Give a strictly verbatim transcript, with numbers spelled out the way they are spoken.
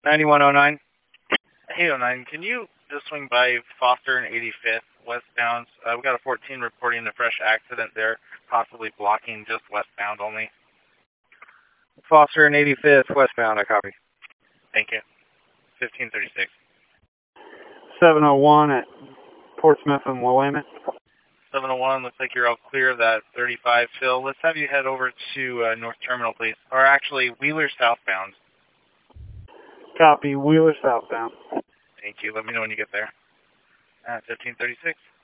ninety-one oh nine. eight oh nine, can you just swing by Foster and eighty-fifth westbound? Uh, we got a fourteen reporting a fresh accident there, possibly blocking just westbound only. Foster and eighty-fifth westbound, I copy. Thank you. fifteen thirty-six. seven oh one at Portsmouth and Willamette. seven oh one, looks like you're all clear of that thirty-five fill. Let's have you head over to uh, North Terminal, please. Or actually, Wheeler southbound. Copy, Wheeler southbound. Thank you. Let me know when you get there. Uh, fifteen thirty-six.